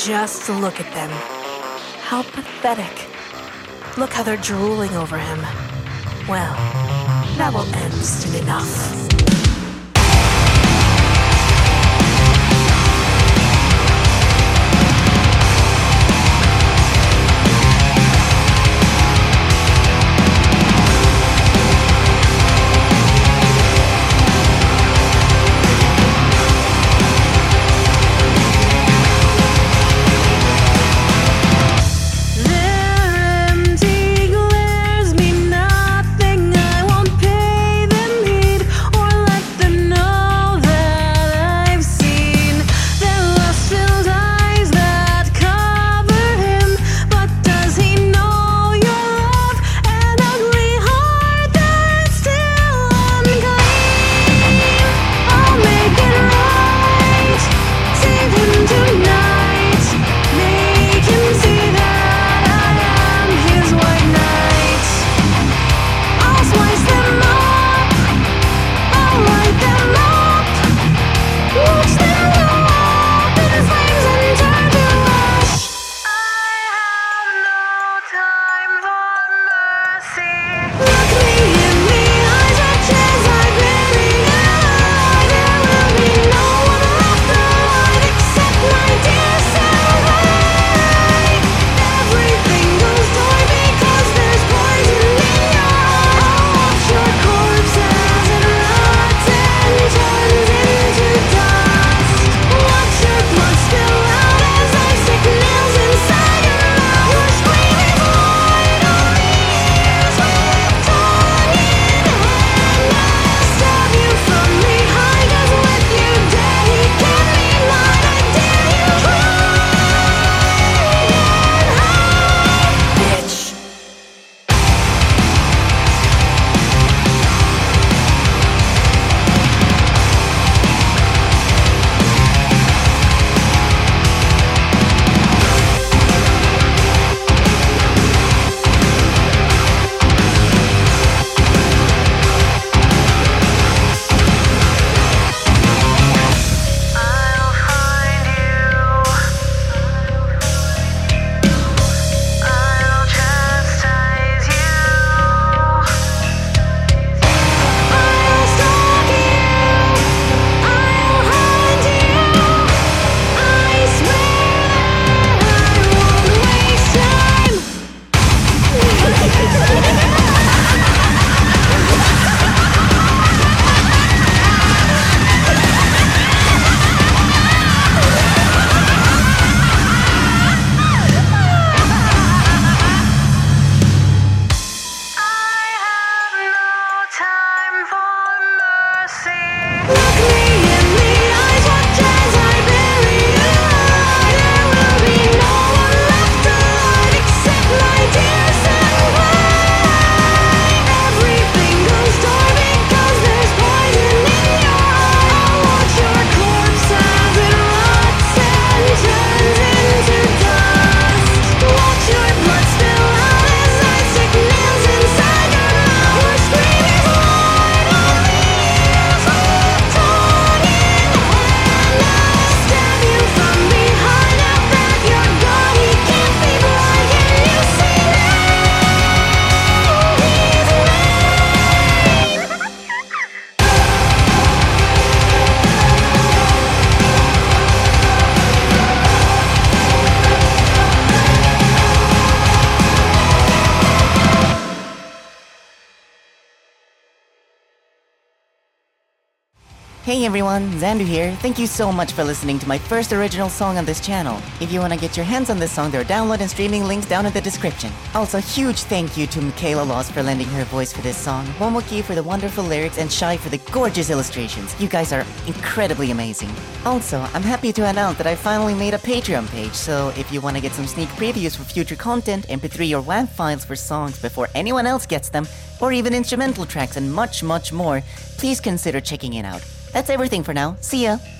Just look at them. How pathetic. Look how they're drooling over him. Well, that will end soon enough. Hey everyone, Xandu here. Thank you so much for listening to my first original song on this channel. If you want to get your hands on this song, there are download and streaming links down in the description. Also, huge thank you to Michaela Laws for lending her voice for this song, Momoki for the wonderful lyrics, and Shai for the gorgeous illustrations. You guys are incredibly amazing. Also, I'm happy to announce that I finally made a Patreon page, so if you want to get some sneak previews for future content, MP3 or WAV files for songs before anyone else gets them, or even instrumental tracks and much more, please consider checking it out. That's everything for now. See ya!